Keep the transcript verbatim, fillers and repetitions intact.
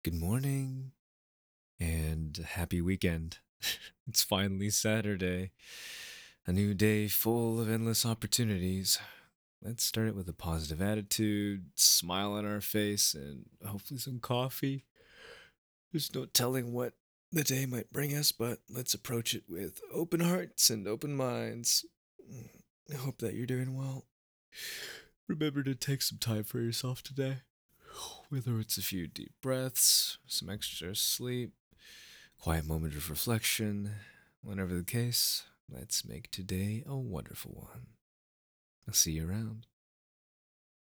Good morning and happy weekend. It's finally Saturday. A new day full of endless opportunities. Let's start it with a positive attitude, smile on our face, and hopefully some coffee. There's no telling what the day might bring us, but let's approach it with open hearts and open minds. I hope that you're doing well. Remember to take some time for yourself today. Whether it's a few deep breaths, some extra sleep, quiet moment of reflection, whatever the case, let's make today a wonderful one. I'll see you around.